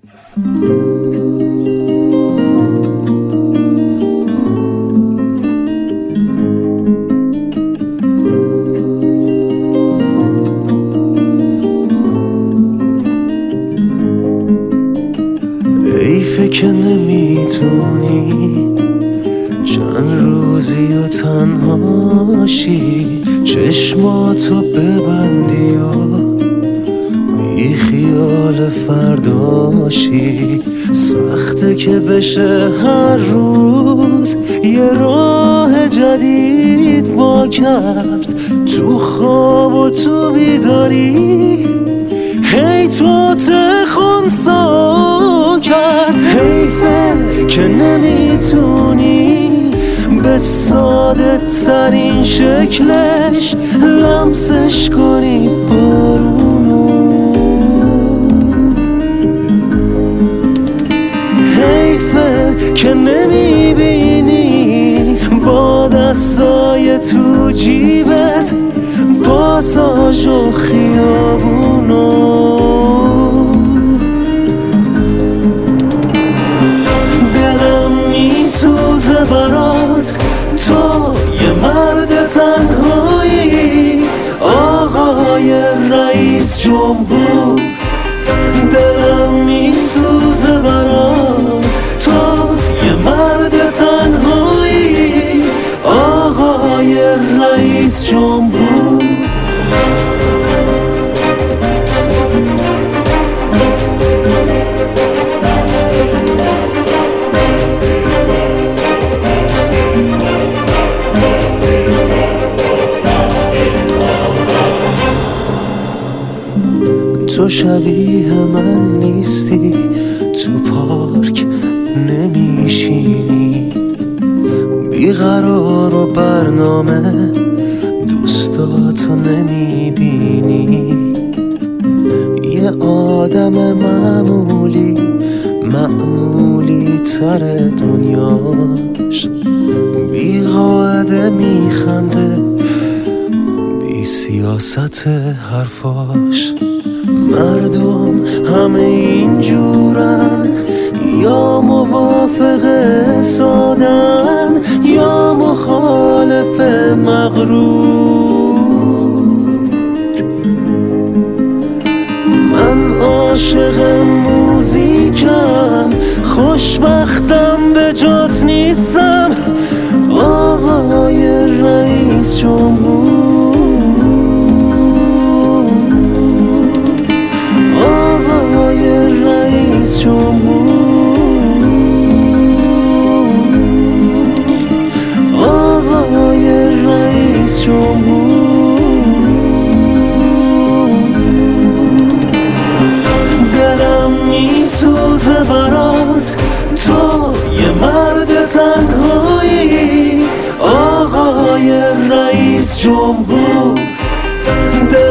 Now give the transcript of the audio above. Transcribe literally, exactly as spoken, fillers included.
حیفه که نمیتونی چند روزی و تنهاشی، چشماتو ببندی و بی خیال فرداشی. سخته که بشه هر روز یه راه جدید با کرد، تو خواب و تو بیداری هی تو تخونسا کرد. حیفه که نمیتونی به ساده ترین شکلش لمسش کنی بارونو. حیفه که نمیبینی با دستای تو جیبت پاساژ و خیابونو. دلم میسوزه برات، تو یه مرد تنهایی، آقای رئیس جمهور. دلم میسوزه برات، تو یه مرد تنهایی، آقای رئیس جمهور. تو شبیه من نیستی، تو پارک نمیشینی، بیقرار و برنامه دوستاتو نمیبینی. یه آدم معمولی معمولی تر دنیاش، بی قاعده میخنده بی سیاست حرفاش. مردم همه اینجورن، یا موافق سادن یا مخالف مغرور. من عاشق موزیکم، خوشبختم به جات نیستم، آقای رئیس جمهور. رئیس جمهور، آقای رئیس جمهور. دلم میسوزه برات، تو یه مرد تنهایی، آقای رئیس جمهور.